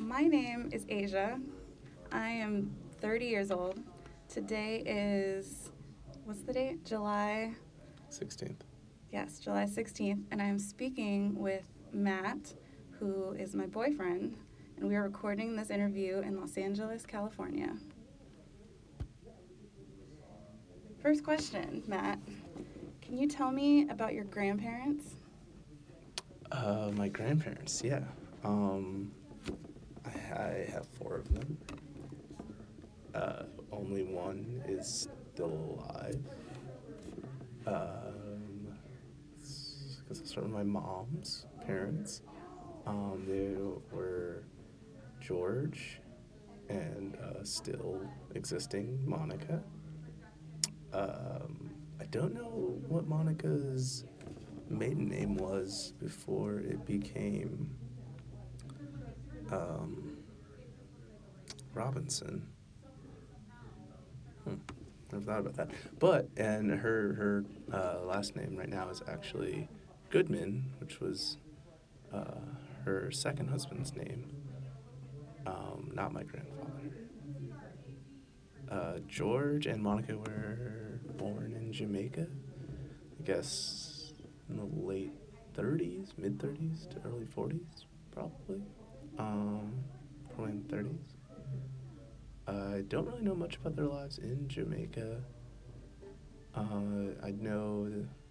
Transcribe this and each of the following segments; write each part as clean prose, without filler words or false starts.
My name is Asia. I am 30 years old. Today is, what's the date? July, 16th. yes, July 16th. And I am speaking with Matt, who is my boyfriend. And we are recording this interview in Los Angeles, California. First question, Matt. Can you tell me about your grandparents? My grandparents, yeah. Um, I have four of them. Only one is still alive. Because I start with my mom's parents. They were George and still existing Monica. I don't know what Monica's maiden name was before it became um, Robinson. Never thought about that. But and her last name right now is actually Goodman, which was uh, her second husband's name. Not my grandfather. George and Monica were born in Jamaica. I guess in the late 30s, mid 30s to early 40s, probably. Um, Probably in the 30s. I don't really know much about their lives in Jamaica. I know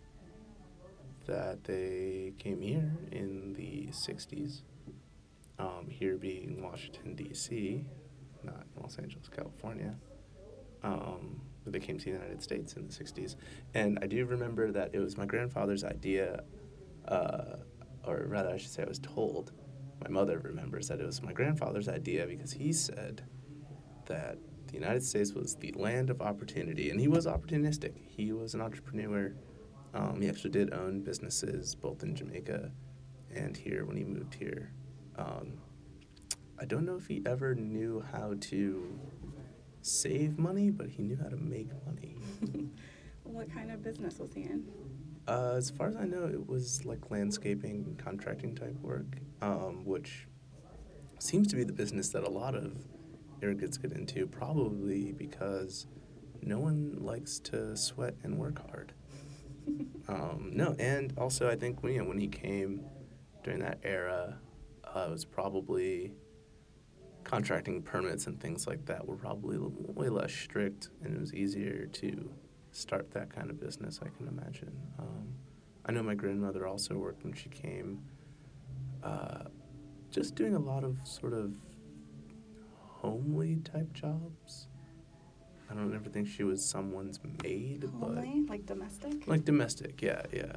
that they came here in the 60s, here being Washington, D.C., not Los Angeles, California. But they came to the United States in the 60s. And I do remember that it was my grandfather's idea, uh, or rather, I should say, I was told. My mother remembers that it was my grandfather's idea because he said that the United States was the land of opportunity, and he was opportunistic. He was an entrepreneur. He actually did own businesses both in Jamaica and here when he moved here. Um, I don't know if he ever knew how to save money, but he knew how to make money. What kind of business was he in? As far as I know, it was like landscaping, contracting type work, which seems to be the business that a lot of immigrants get into, probably because no one likes to sweat and work hard. No, and also I think when he came during that era, it was probably contracting permits and things like that were probably way less strict, and it was easier to start that kind of business, I can imagine. I know my grandmother also worked when she came, uh, just doing a lot of sort of homely type jobs. I don't ever think she was someone's maid, Homely? Like domestic? but like domestic, yeah, yeah.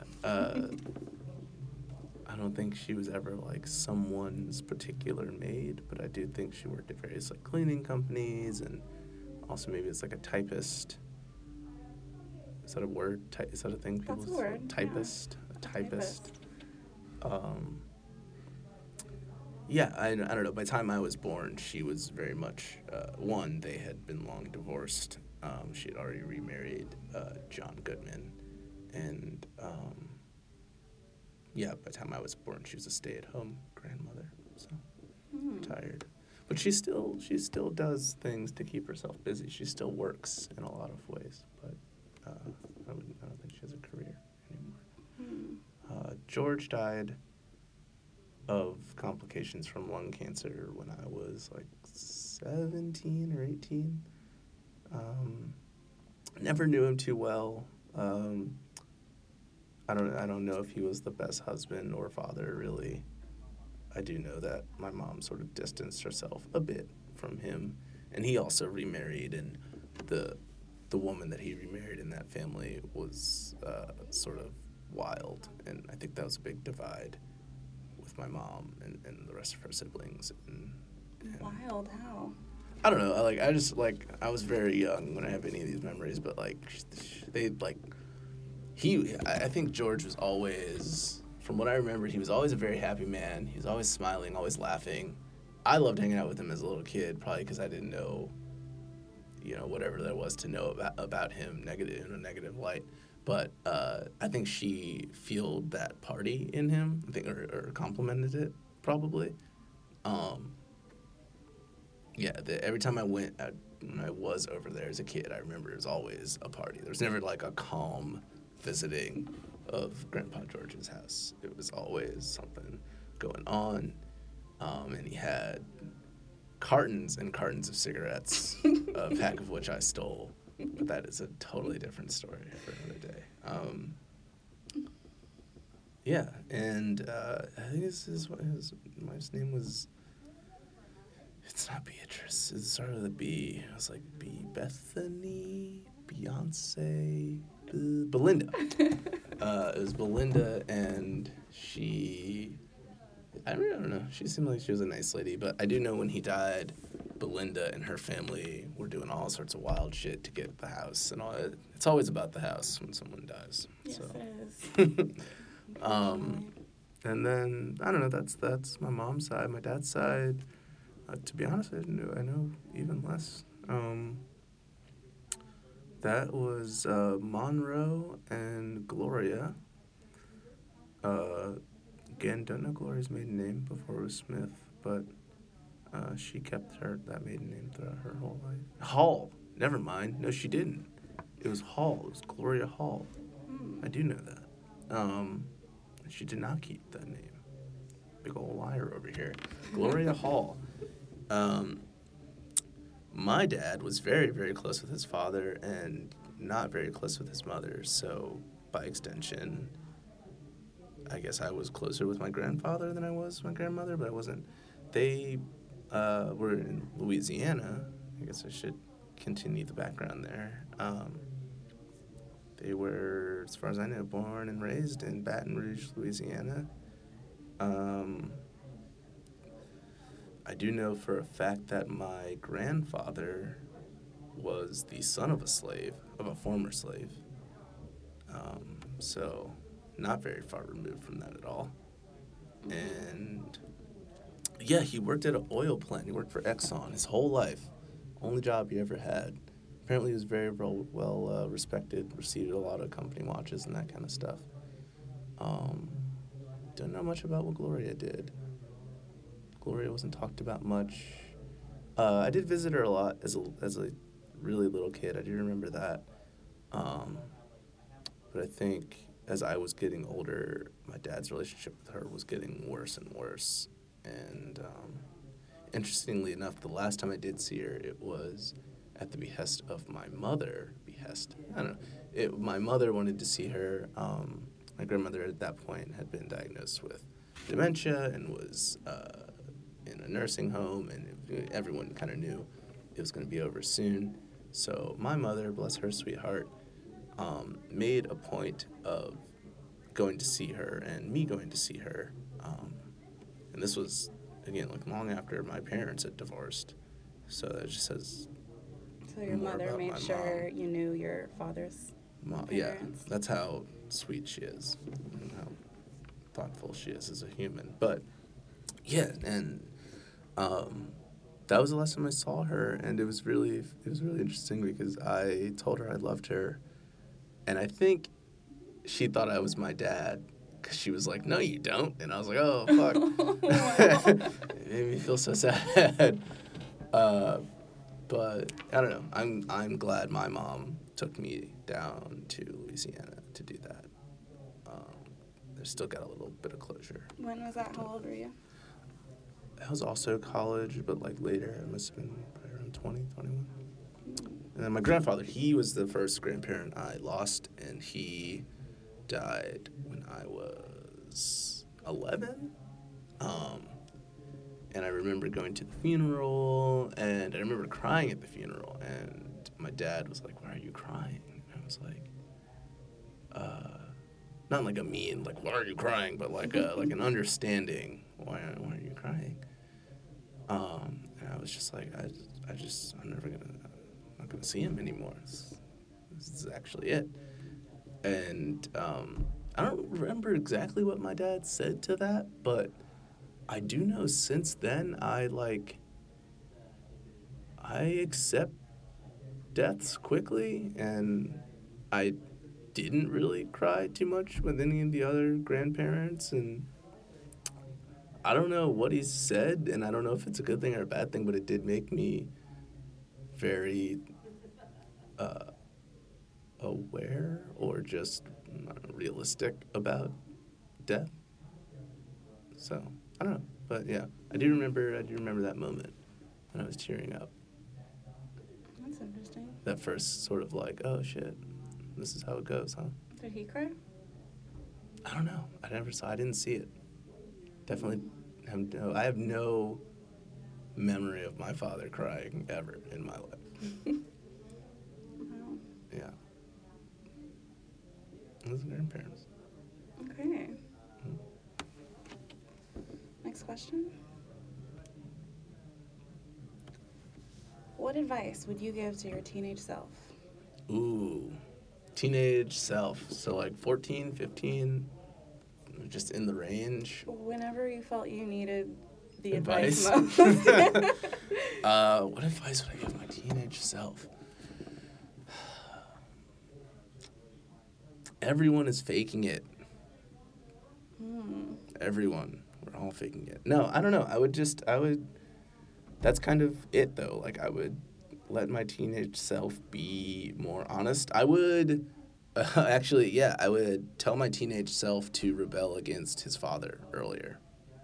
I don't think she was ever like someone's particular maid, but I do think she worked at various like cleaning companies, and also maybe it's like a typist. Is that a word? Is that a thing people That's a say? word. Typist, Yeah. a A typist. typist. Um, yeah, I don't know. By the time I was born, she was very much one. They had been long divorced. She had already remarried John Goodman, and yeah, by the time I was born, she was a stay-at-home grandmother, so retired. But she still does things to keep herself busy. She still works in a lot of ways, but I don't think she has a career anymore. George died of complications from lung cancer when I was like 17 or 18. Never knew him too well. I don't know if he was the best husband or father, really. I do know that my mom sort of distanced herself a bit from him, and he also remarried, and the the woman that he remarried in that family was sort of wild, and I think that was a big divide with my mom and the rest of her siblings. And Wild, how? I don't know. I was very young when I have any of these memories, but like they like I think George was always, from what I remember, he was always a very happy man. He was always smiling, always laughing. I loved hanging out with him as a little kid, probably because I didn't know, whatever there was to know about him negative in a negative light. But I think she fueled that party in him. I think, or complimented it probably. Um, yeah, every time I went, when I was over there as a kid, I remember it was always a party. There was never like a calm visiting of Grandpa George's house. It was always something going on, and he had cartons and cartons of cigarettes, a pack of which I stole. But that is a totally different story for another day. Yeah, and I think this is what his wife's name was. It's not Beatrice. It started with a B. It was like Bethany, Beyonce, Belinda. It was Belinda, and I don't know. She seemed like she was a nice lady, but I do know when he died, Belinda and her family were doing all sorts of wild shit to get the house and all. It's always about the house when someone dies. Yes, So. it is. And then I don't know. That's my mom's side. My dad's side. To be honest, I know even less. That was Monroe and Gloria. Again, don't know Gloria's maiden name before it was Smith, but she kept that maiden name throughout her whole life. Hall. Never mind. No, she didn't. It was Hall. It was Gloria Hall. I do know that. She did not keep that name. Big old liar over here. Gloria Hall. My dad was very, very close with his father and not very close with his mother. So, by extension, I guess I was closer with my grandfather than I was my grandmother, but I wasn't. They were in Louisiana. I guess I should continue the background there. They were, as far as I know, born and raised in Baton Rouge, Louisiana. I do know for a fact that my grandfather was the son of a former slave. So, not very far removed from that at all. And, yeah, he worked at an oil plant. He worked for Exxon his whole life. Only job he ever had. Apparently he was very well respected, received a lot of company watches and that kind of stuff. Don't know much about what Gloria did. Gloria wasn't talked about much. I did visit her a lot as a really little kid. I do remember that. But I think as I was getting older, my dad's relationship with her was getting worse and worse. And interestingly enough, the last time I did see her, it was at the behest of my mother. I don't know. My mother wanted to see her. My grandmother at that point had been diagnosed with dementia and was in a nursing home, and everyone kind of knew it was going to be over soon. So my mother, bless her sweet heart, made a point of going to see her and me going to see her. And this was, again, like long after my parents had divorced. So that just says. So your mother made sure you knew your father's parents. Yeah, that's how sweet she is and how thoughtful she is as a human. But yeah, and that was the last time I saw her, and it was really interesting because I told her I loved her, and I think she thought I was my dad because she was like, "No, you don't," and I was like, "Oh fuck," it made me feel so sad. But I don't know. I'm glad my mom took me down to Louisiana to do that. I still got a little bit of closure. When was that? How old were you? I was also college, but like later. I must have been probably around 20, 21. And then my grandfather, he was the first grandparent I lost, and he died when I was 11. And I remember going to the funeral, and I remember crying at the funeral, and my dad was like, "Why are you crying?" And I was like, not like a mean, like, "Why are you crying?" but like an understanding, why are you crying? And I was just like, I'm not gonna see him anymore. This is actually it. And I don't remember exactly what my dad said to that, but I do know since then I accept deaths quickly, and I didn't really cry too much with any of the other grandparents, and I don't know what he said, and I don't know if it's a good thing or a bad thing, but it did make me very aware or just realistic about death. So I don't know, but yeah, I do remember that moment when I was tearing up. That's interesting. That first sort of like, oh shit, this is how it goes, huh? Did he cry? I don't know. I didn't see it. Definitely I have no memory of my father crying ever in my life. Wow. Yeah. His grandparents. Okay. Next question. What advice would you give to your teenage self? Ooh. Teenage self. So like 14, 15, just in the range. Whenever you felt you needed the Advice? advice most. What advice would I give my teenage self? Everyone is faking it. Everyone. We're all faking it. No, I don't know. That's kind of it, though. Like, I would let my teenage self be more honest. I would, I would tell my teenage self to rebel against his father earlier.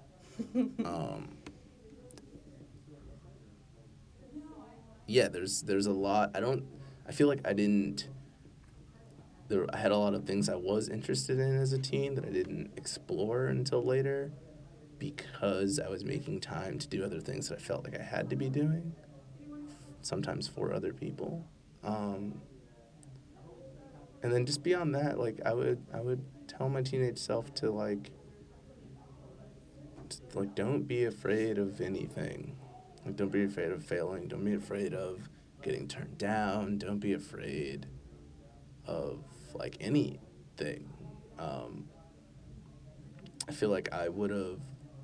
Yeah, there's a lot. I feel like I had a lot of things I was interested in as a teen that I didn't explore until later because I was making time to do other things that I felt like I had to be doing, sometimes for other people. And then just beyond that, like, I would tell my teenage self to, like, don't be afraid of anything. Like, don't be afraid of failing. Don't be afraid of getting turned down. Don't be afraid of, like, anything. I feel like I would have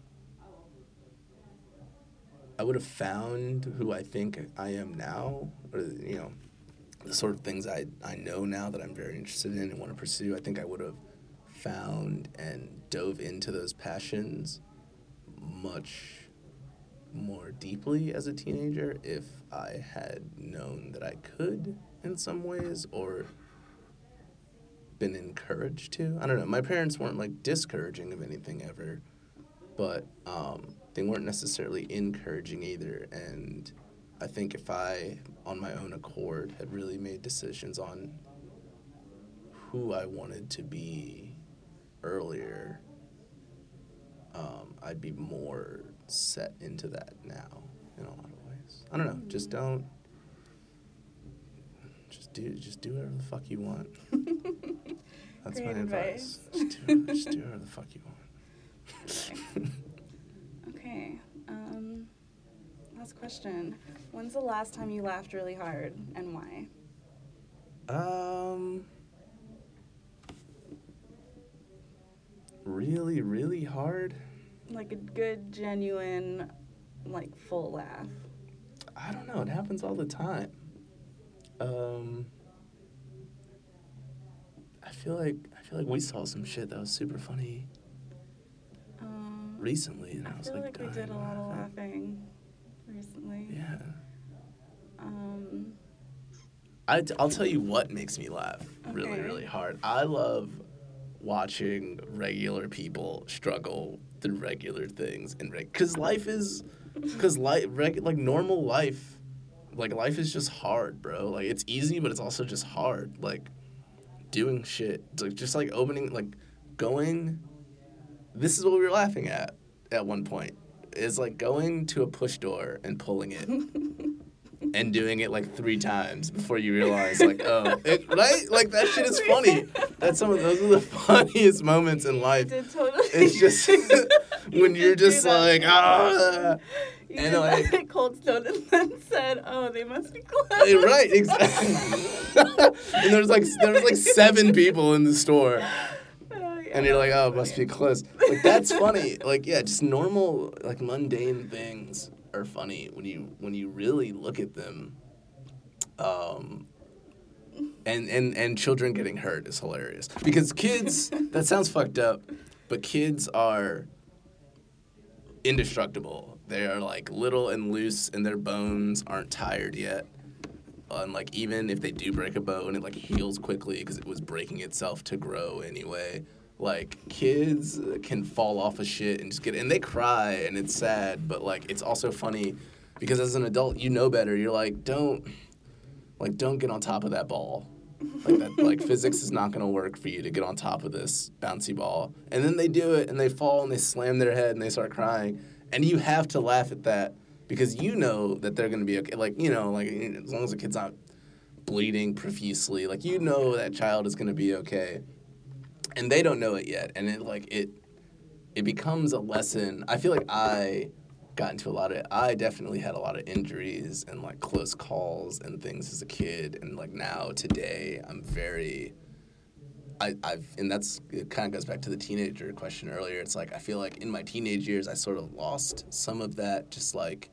found who I think I am now, or, you know, the sort of things I know now that I'm very interested in and want to pursue. I think I would have found and dove into those passions much more deeply as a teenager if I had known that I could in some ways, or been encouraged to. I don't know. My parents weren't, like, discouraging of anything ever, but they weren't necessarily encouraging either. And I think if I, on my own accord, had really made decisions on who I wanted to be earlier, I'd be more set into that now in a lot of ways. I don't know. Just do whatever the fuck you want. That's Great my advice. Just do whatever the fuck you want. Okay. Last question. When's the last time you laughed really hard and why? Really, really hard? Like a good, genuine, like, full laugh. I don't know. It happens all the time. I feel like we saw some shit that was super funny recently, and I was feel like we did a lot of laughing recently. Yeah. I'll tell you what makes me laugh really, Okay. really hard. I love watching regular people struggle through regular things, and normal life, like, life is just hard, bro. Like, it's easy, but it's also just hard. Like, doing shit, it's like, just like opening, like, going. This is what we were laughing at one point. Is like going to a push door and pulling it. And doing it like 3 times before you realize, like, right? Like, that shit is funny. Those are the funniest moments in life. You did totally. It's just when you're just like, You and did like, that Cold Stone and then said, "Oh, they must be closed." right, exactly. And there was like 7 people in the store. Oh, yeah, And you're like, oh, it that's must be funny. closed. Like, that's funny. Like, yeah, just normal, like, mundane things are funny when you really look at them. And children getting hurt is hilarious. Because kids, that sounds fucked up, but kids are indestructible. They are like little and loose, and their bones aren't tired yet. And like even if they do break a bone, it like heals quickly because it was breaking itself to grow anyway. Like kids can fall off of shit and just and they cry and it's sad, but like it's also funny because as an adult you know better. You're like don't get on top of that ball. Like that, like physics is not gonna work for you to get on top of this bouncy ball. And then they do it and they fall and they slam their head and they start crying. And you have to laugh at that because you know that they're gonna be okay. Like, you know, like as long as the kid's not bleeding profusely, like you know that child is gonna be okay. And they don't know it yet. And it becomes a lesson. I feel like I got into I definitely had a lot of injuries and like close calls and things as a kid, and like now today I'm very and that's it kind of goes back to the teenager question earlier. It's like I feel like in my teenage years I sort of lost some of that just like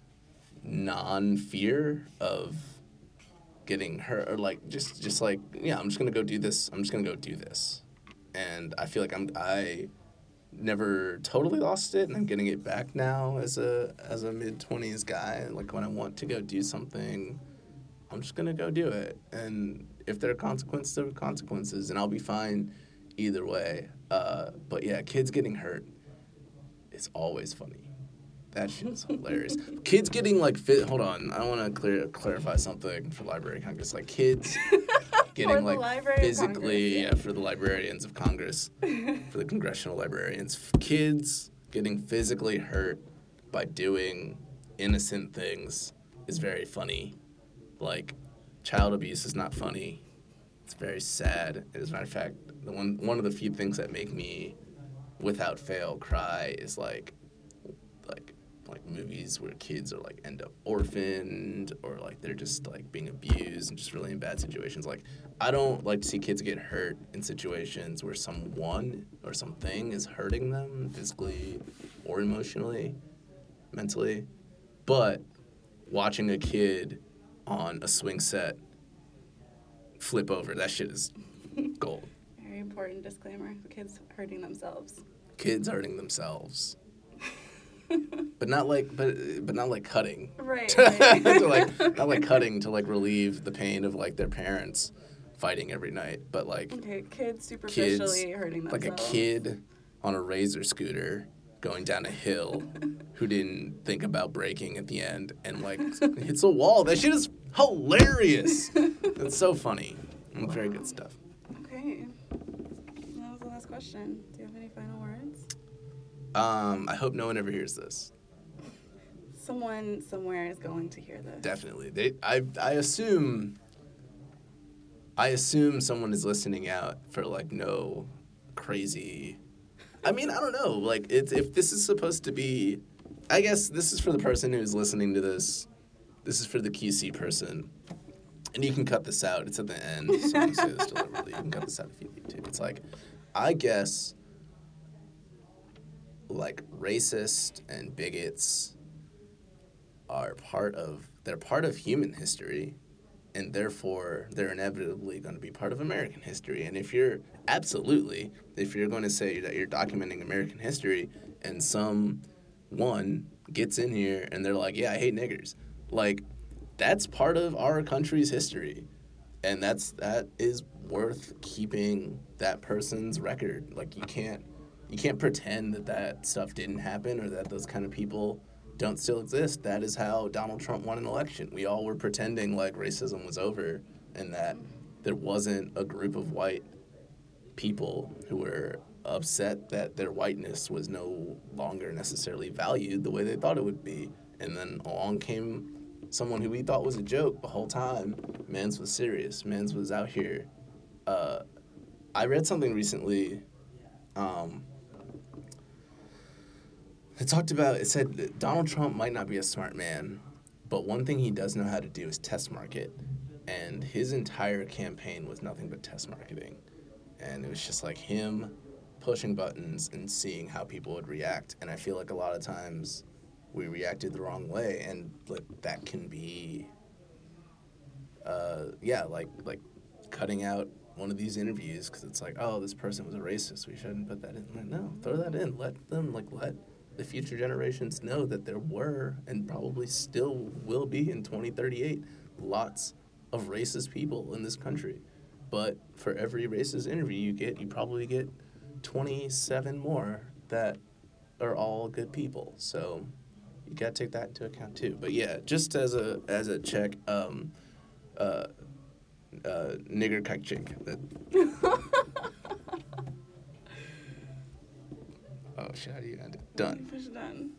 non-fear of getting hurt or like just like yeah, I'm just going to go do this. And I feel like I never totally lost it, and I'm getting it back now as a mid-20s guy. Like when I want to go do something, I'm just gonna go do it, and if there are consequences, there are consequences, and I'll be fine either way. But yeah, kids getting hurt is always funny. That shit is hilarious. Kids getting like hold on, I want to clarify something for Library of Congress. Like kids getting like physically, for the Librarians of Congress, for the congressional librarians, kids getting physically hurt by doing innocent things is very funny. Like child abuse is not funny. It's very sad. As a matter of fact, one of the few things that make me, without fail, cry is like movies where kids are like end up orphaned or like they're just like being abused and just really in bad situations. Like I don't like to see kids get hurt in situations where someone or something is hurting them physically or emotionally, mentally. But watching a kid on a swing set flip over, that shit is gold. Very important disclaimer. Kids hurting themselves. Kids hurting themselves. But not like cutting. Right. Not like cutting to like relieve the pain of like their parents fighting every night, but like kids superficially hurting themselves. Like a kid on a razor scooter going down a hill who didn't think about braking at the end and like hits a wall. That shit is hilarious. It's so funny. It's very good stuff. Okay. That was the last question. Do you have any final words? I hope no one ever hears this. Someone somewhere is going to hear this. Definitely. I assume someone is listening out for like no crazy. I mean, I don't know. Like if this is supposed to be, I guess this is for the person who's listening to this. This is for the QC person. And you can cut this out. It's at the end. So you say this deliberately. You can cut this out if you need to. It's like, I guess like racist and bigots are part of human history, and therefore they're inevitably going to be part of American history. And if you're going to say that you're documenting American history and someone gets in here and they're like, yeah, I hate niggers, like that's part of our country's history, and that is worth keeping that person's record. Like you can't pretend that stuff didn't happen or that those kind of people don't still exist. That is how Donald Trump won an election. We all were pretending like racism was over and that there wasn't a group of white people who were upset that their whiteness was no longer necessarily valued the way they thought it would be. And then along came someone who we thought was a joke the whole time. Mans was serious. Mans was out here. I read something recently. It said that Donald Trump might not be a smart man, but one thing he does know how to do is test market. And his entire campaign was nothing but test marketing. And it was just like him pushing buttons and seeing how people would react. And I feel like a lot of times we reacted the wrong way, and like that can be, like cutting out one of these interviews because it's like, oh, this person was a racist. We shouldn't put that in. Like, no, throw that in. Let the future generations know that there were and probably still will be in 2038 lots of racist people in this country. But for every racist interview you probably get 27 more that are all good people. So you gotta take that into account too. But yeah, just as a check, nigger kike chink. Oh shit! How do you end it? Done. Push done.